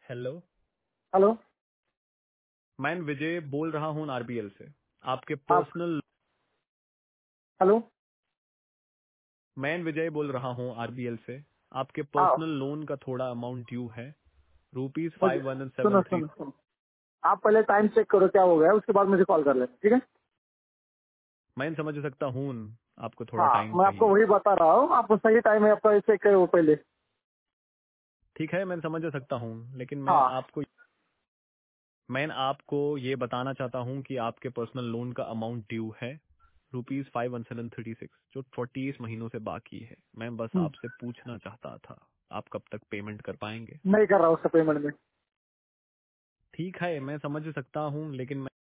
Hello. Hello. मैं विजय बोल रहा हूँ आरबीएल से। आपके आप पर्सनल हेलो। मैं विजय बोल रहा हूँ आरबीएल से। आपके हाँ, पर्सनल लोन का थोड़ा अमाउंट ड्यू है, रुपीज मुझे 5173। सुनो। आप पहले टाइम चेक करो क्या हो गया, उसके बाद मुझे कॉल कर लेना, ठीक है? मैं समझ सकता हूँ आपको थोड़ा हाँ, टाइम मैं आपको चाहिए। वही बता रहा हूँ, आपको सही टाइम है आपका, चेक करो पहले। ठीक है, मैं समझ सकता हूँ, लेकिन हाँ। मैं आपको ये बताना चाहता हूँ कि आपके पर्सनल लोन का अमाउंट ड्यू है रुपीज 5136, जो 48 महीनों से बाकी है। मैं बस आपसे पूछना चाहता था, आप कब तक पेमेंट कर पाएंगे? नहीं कर रहा हूँ उसका पेमेंट में। ठीक है, मैं समझ सकता हूँ, लेकिन